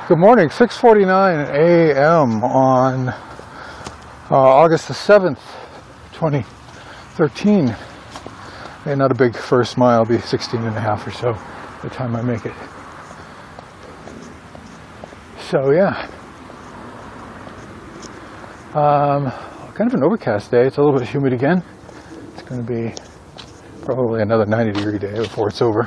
Good morning, 6:49 a.m. on August the 7th, 2013. And not a big first mile, be 16 and a half or so by the time I make it. So yeah, kind of an overcast day. It's a little bit humid again. It's going to be probably another 90-degree day before it's over.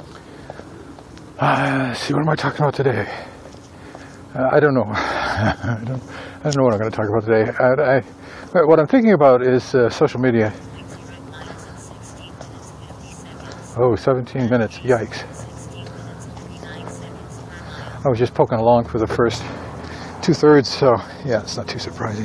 Let's see, what am I talking about today? I don't know. I don't know what I'm going to talk about today. What I'm thinking about is social media. Oh, 17 minutes. Yikes. I was just poking along for the first 2/3, so yeah, it's not too surprising.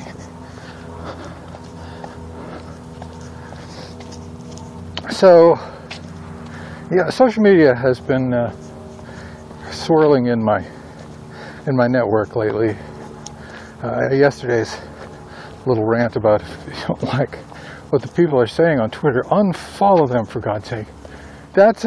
So, yeah, social media has been swirling in my network lately. Yesterday's little rant about if you don't like what the people are saying on Twitter, unfollow them, for God's sake. That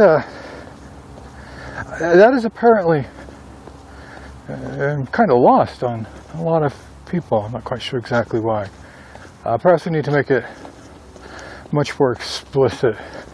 is apparently kind of lost on a lot of people. I'm not quite sure exactly why. Perhaps we need to make it much more explicit.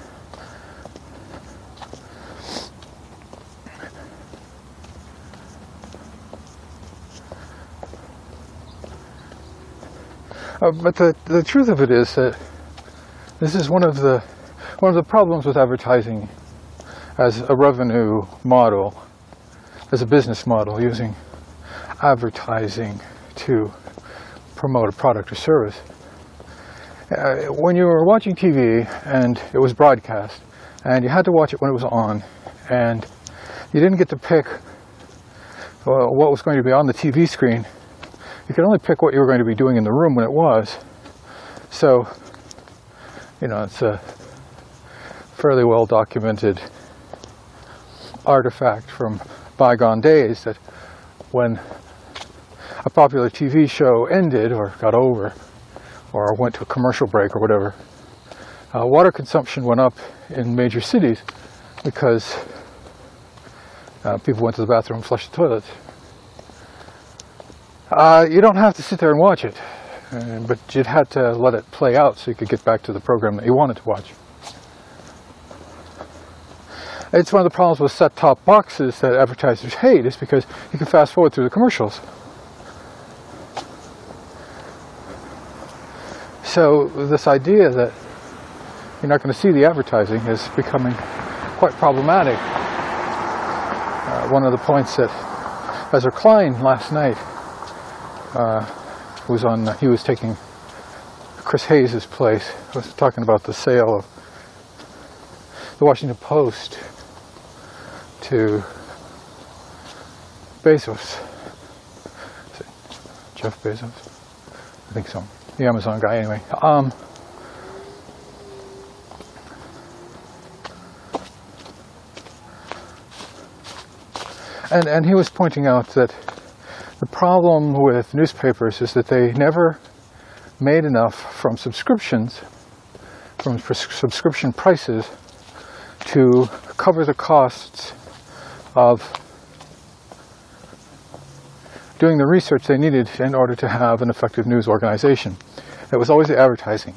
But the truth of it is that this is one of the problems with advertising as a revenue model, as a business model, using advertising to promote a product or service. When you were watching TV and it was broadcast, and you had to watch it when it was on, and you didn't get to pick what was going to be on the TV screen, you could only pick what you were going to be doing in the room when it was. So, you know, it's a fairly well documented artifact from bygone days that when a popular TV show ended or got over or went to a commercial break or whatever, water consumption went up in major cities because people went to the bathroom and flushed the toilets. You don't have to sit there and watch it, but you'd had to let it play out so you could get back to the program that you wanted to watch. It's one of the problems with set-top boxes that advertisers hate, is because you can fast forward through the commercials. So this idea that you're not going to see the advertising is becoming quite problematic. One of the points that Ezra Klein last night he was taking Chris Hayes' place. I was talking about the sale of the Washington Post to Bezos. Is it Jeff Bezos? I think so. The Amazon guy, anyway. And he was pointing out that the problem with newspapers is that they never made enough from subscriptions, from subscription prices, to cover the costs of doing the research they needed in order to have an effective news organization. It was always the advertising.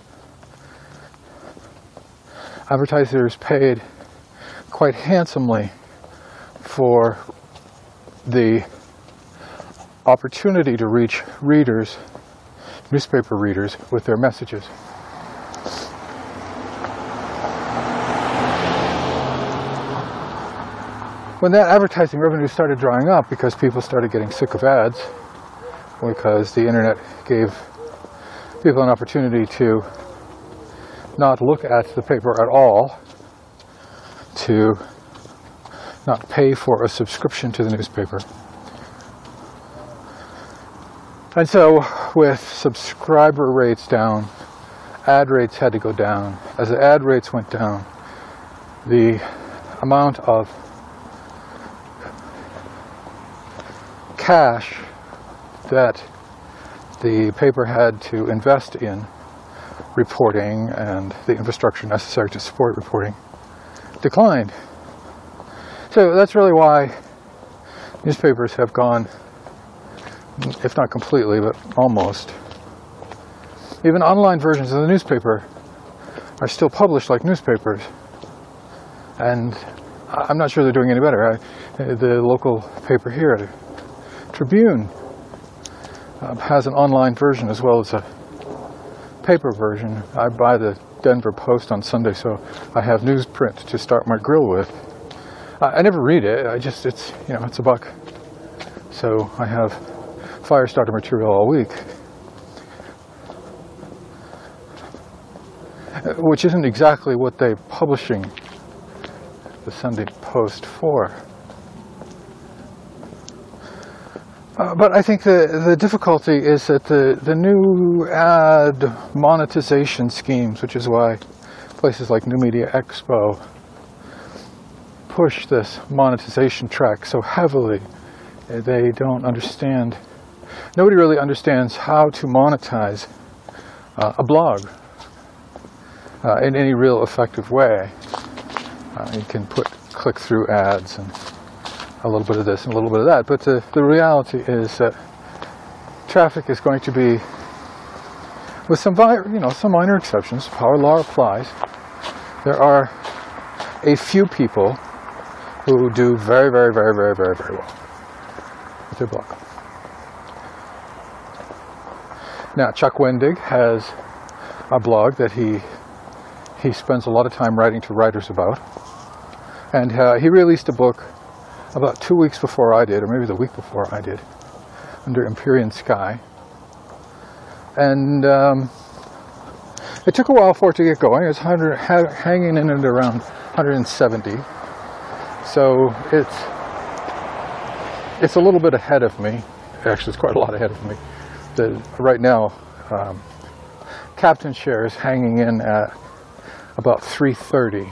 Advertisers paid quite handsomely for the opportunity to reach readers, newspaper readers, with their messages. When that advertising revenue started drying up because people started getting sick of ads, because the internet gave people an opportunity to not look at the paper at all, to not pay for a subscription to the newspaper. And so, with subscriber rates down, ad rates had to go down. As the ad rates went down, the amount of cash that the paper had to invest in reporting and the infrastructure necessary to support reporting declined. So that's really why newspapers have gone, if not completely, but almost. Even online versions of the newspaper are still published like newspapers. And I'm not sure they're doing any better. The local paper here, the Tribune, has an online version as well as a paper version. I buy the Denver Post on Sunday, so I have newsprint to start my grill with. I never read it. It's it's $1. So I have fire starter material all week, which isn't exactly what they're publishing the Sunday Post for. But I think the difficulty is that the new ad monetization schemes, which is why places like New Media Expo push this monetization track so heavily, they don't understand. Nobody really understands how to monetize a blog in any real effective way. You can put click-through ads and a little bit of this and a little bit of that, but the reality is that traffic is going to be, with some minor exceptions, power law applies. There are a few people who do very, very, very, very, very, very well with their blog. Now, Chuck Wendig has a blog that he spends a lot of time writing to writers about, and he released a book about 2 weeks before I did, or maybe the week before I did, under Empyrean Sky. And it took a while for it to get going. It's hanging in at around 170. So it's a little bit ahead of me. Actually, it's quite a lot ahead of me. Right now, Captain Share is hanging in at about 330.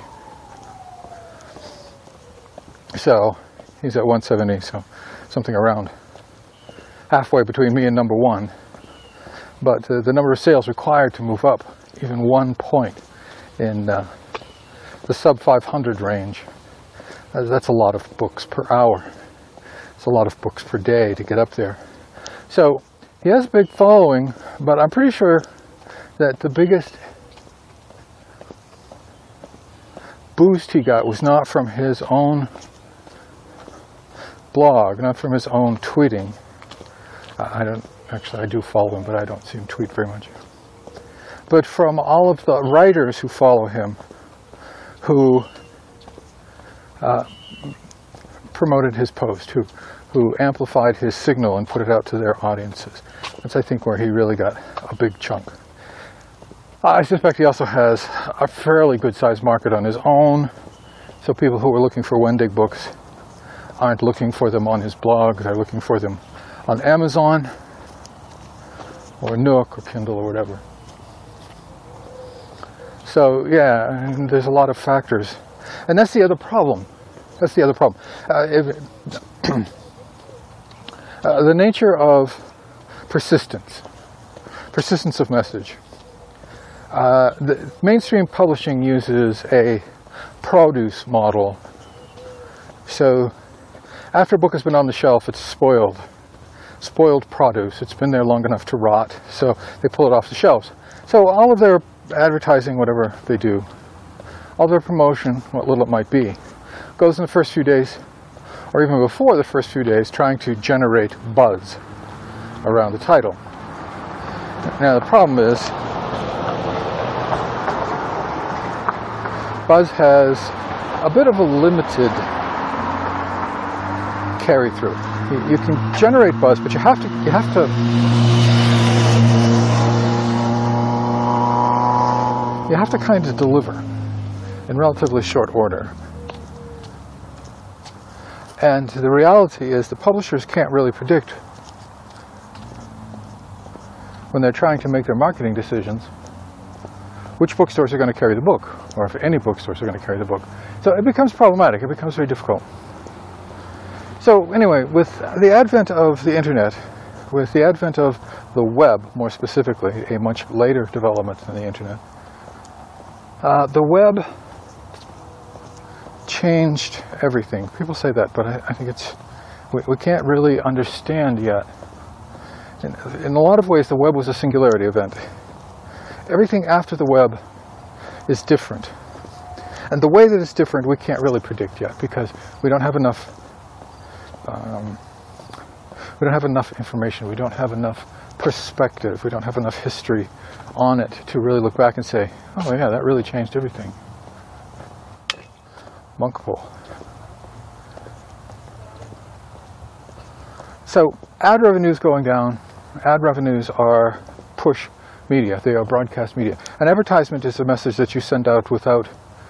So he's at 170, so something around halfway between me and number one. But the number of sales required to move up even 1 point in the sub 500 range, that's a lot of books per hour. It's a lot of books per day to get up there. So he has a big following, but I'm pretty sure that the biggest boost he got was not from his own blog, not from his own tweeting. I do follow him, but I don't see him tweet very much. But from all of the writers who follow him, who promoted his post, who amplified his signal and put it out to their audiences. That's, I think, where he really got a big chunk. I suspect he also has a fairly good-sized market on his own, so people who are looking for Wendig books aren't looking for them on his blog, they're looking for them on Amazon, or Nook, or Kindle, or whatever. So, yeah, and there's a lot of factors. And that's the other problem. That's the other problem. The nature of persistence of message. The mainstream publishing uses a produce model. So after a book has been on the shelf, it's spoiled produce. It's been there long enough to rot, so they pull it off the shelves. So all of their advertising, whatever they do, all their promotion, what little it might be, goes in the first few days, or even before the first few days, trying to generate buzz around the title. Now the problem is, buzz has a bit of a limited carry-through. You can generate buzz, but you have to kind of deliver in relatively short order. And the reality is the publishers can't really predict, when they're trying to make their marketing decisions, which bookstores are going to carry the book, or if any bookstores are going to carry the book. So it becomes problematic. It becomes very difficult. So anyway, with the advent of the internet, with the advent of the web, more specifically, a much later development than the internet, the web changed everything. People say that, but I think We can't really understand yet. In a lot of ways, the web was a singularity event. Everything after the web is different. And the way that it's different, we can't really predict yet, because we don't have enough information, we don't have enough perspective, we don't have enough history on it to really look back and say, oh yeah, that really changed everything. Monkpool. So ad revenues going down. Ad revenues are push media. They are broadcast media. An advertisement is a message that you send out without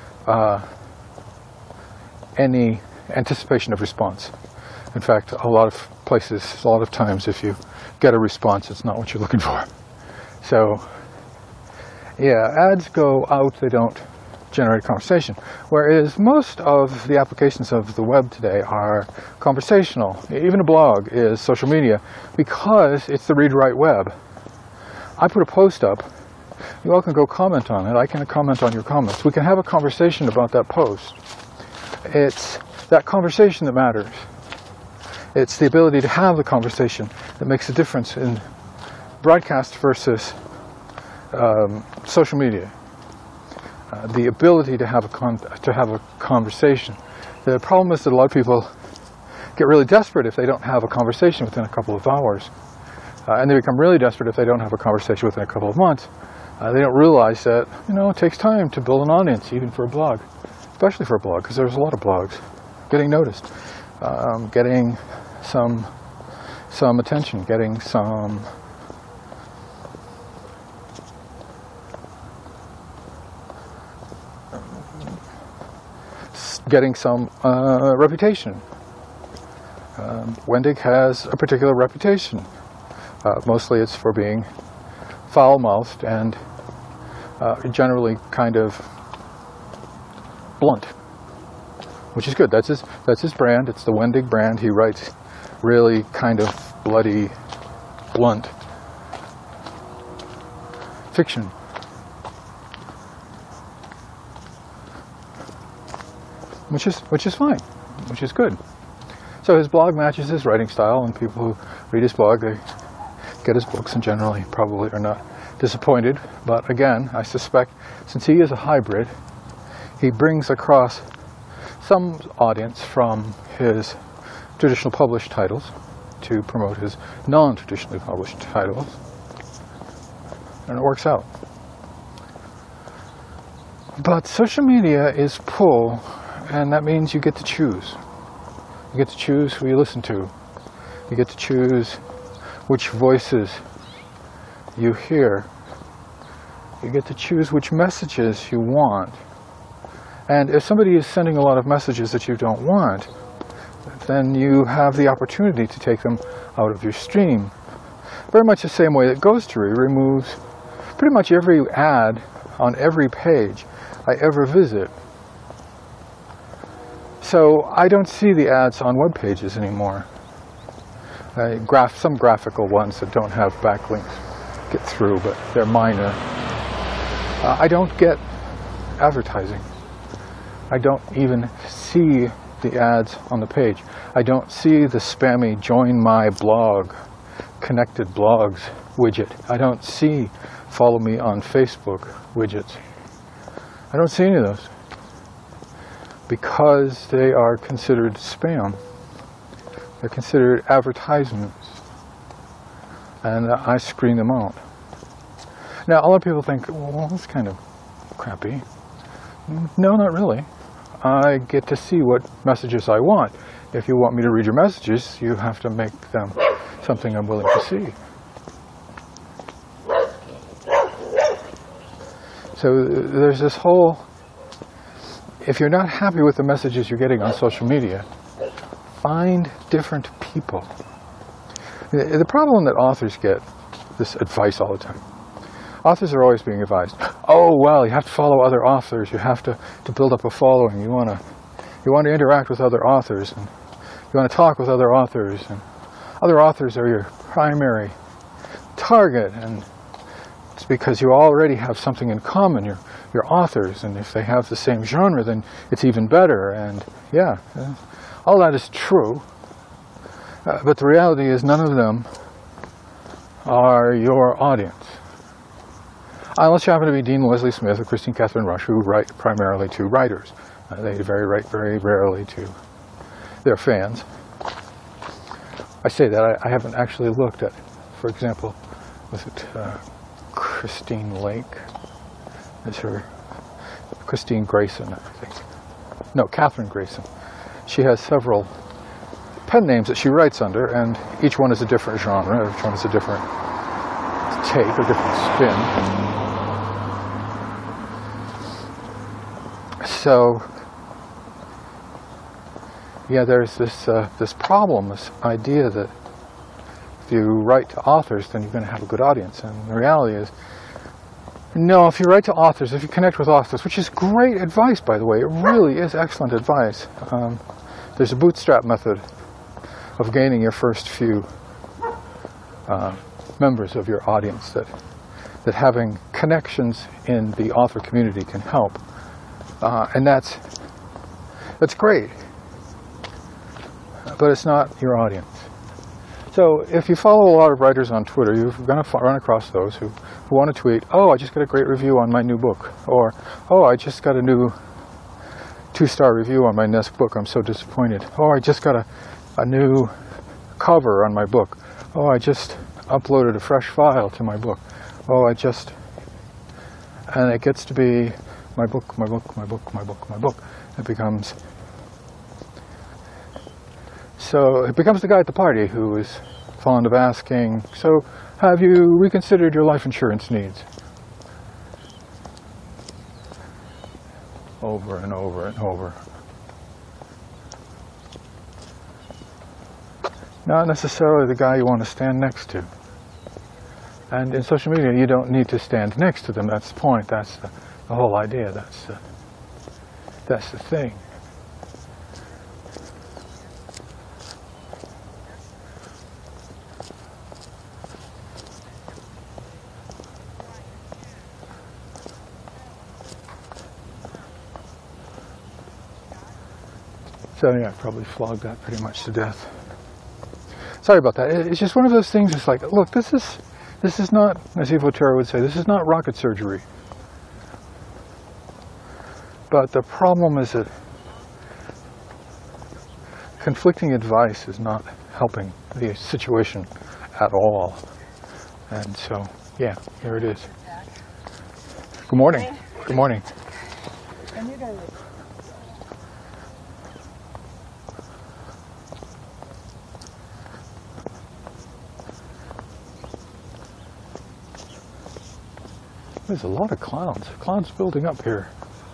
any anticipation of response. In fact, a lot of places, a lot of times, if you get a response, it's not what you're looking for. So, yeah, ads go out, they don't generate conversation. Whereas most of the applications of the web today are conversational. Even a blog is social media because it's the read-write web. I put a post up, you all can go comment on it, I can comment on your comments. We can have a conversation about that post. It's that conversation that matters. It's the ability to have the conversation that makes a difference in broadcast versus social media. The ability to have a conversation. The problem is that a lot of people get really desperate if they don't have a conversation within a couple of hours. And they become really desperate if they don't have a conversation within a couple of months. They don't realize that, it takes time to build an audience, even for a blog. Especially for a blog, because there's a lot of blogs getting noticed, getting some attention, getting some reputation. Wendig has a particular reputation. Mostly it's for being foul-mouthed and generally kind of blunt, which is good. That's his brand. It's the Wendig brand. He writes really kind of bloody, blunt fiction. Which is fine, which is good. So his blog matches his writing style, and people who read his blog, they get his books, and generally probably are not disappointed. But again, I suspect since he is a hybrid, he brings across some audience from his traditional published titles to promote his non-traditionally published titles, and it works out. But social media is pull, and that means you get to choose. You get to choose who you listen to. You get to choose which voices you hear. You get to choose which messages you want. And if somebody is sending a lot of messages that you don't want, then you have the opportunity to take them out of your stream. Very much the same way that Ghostery removes pretty much every ad on every page I ever visit. So I don't see the ads on web pages anymore. Some graphical ones that don't have backlinks get through, but they're minor. I don't get advertising. I don't even see the ads on the page. I don't see the spammy join my blog, connected blogs widget. I don't see follow me on Facebook widgets. I don't see any of those because they are considered spam. They're considered advertisements, and I screen them out. Now, a lot of people think, well, that's kind of crappy. No, not really. I get to see what messages I want. If you want me to read your messages, you have to make them something I'm willing to see. So there's this whole, if you're not happy with the messages you're getting on social media, find different people. The problem that authors get, this advice all the time. Authors are always being advised, oh, well, you have to follow other authors, you have to build up a following, you want to interact with other authors, and you want to talk with other authors, and other authors are your primary target, and it's because you already have something in common, you're authors, and if they have the same genre, then it's even better, and yeah, all that is true, But the reality is none of them are your audience. Unless you happen to be Dean Leslie Smith or Christine Catherine Rush, who write primarily to writers. They write very rarely to their fans. I say that, I haven't actually looked at, for example, was it Christine Lake? Is her Christine Grayson, I think. No, Catherine Grayson. She has several pen names that she writes under, and each one is a different genre, each one is a different take or different spin. So, yeah, there's this problem, this idea that if you write to authors, then you're going to have a good audience. And the reality is, no, if you write to authors, if you connect with authors, which is great advice, by the way, it really is excellent advice. There's a bootstrap method of gaining your first few members of your audience that having connections in the author community can help. And that's great. But it's not your audience. So if you follow a lot of writers on Twitter, you're going to run across those who want to tweet, oh, I just got a great review on my new book, or, oh, I just got a new 2-star review on my next book, I'm so disappointed. Oh, I just got a new cover on my book. Oh, I just uploaded a fresh file to my book. Oh, and it gets to be my book, my book, my book, my book, my book. It becomes the guy at the party who is fond of asking, so have you reconsidered your life insurance needs? Over and over and over. Not necessarily the guy you want to stand next to. And in social media, you don't need to stand next to them. That's the point. That's the whole idea. That's the thing. So yeah, I probably flogged that pretty much to death. Sorry about that. It's just one of those things. It's like, look, this is not, as Evo Terra would say, this is not rocket surgery. But the problem is that conflicting advice is not helping the situation at all. And so, yeah, here it is. Good morning. Good morning. There's a lot of clouds. Clouds building up here.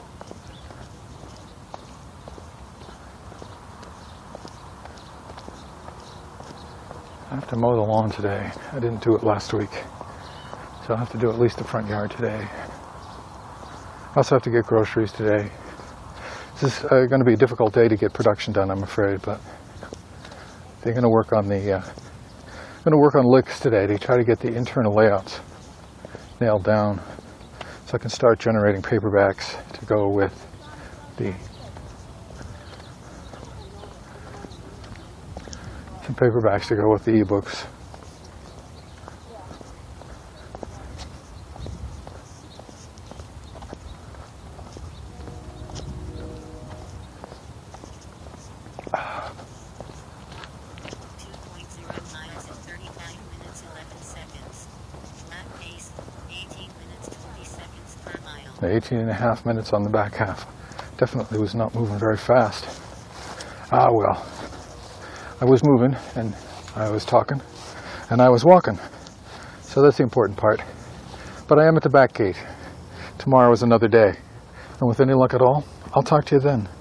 I have to mow the lawn today. I didn't do it last week. So I'll have to do at least the front yard today. I also have to get groceries today. This is going to be a difficult day to get production done, I'm afraid, but they're going to work on licks today to try to get the internal layouts nailed down, so I can start generating paperbacks to go with some paperbacks to go with the ebooks. The 18.5 minutes on the back half. Definitely was not moving very fast. Ah, well. I was moving, and I was talking, and I was walking. So that's the important part. But I am at the back gate. Tomorrow is another day. And with any luck at all, I'll talk to you then.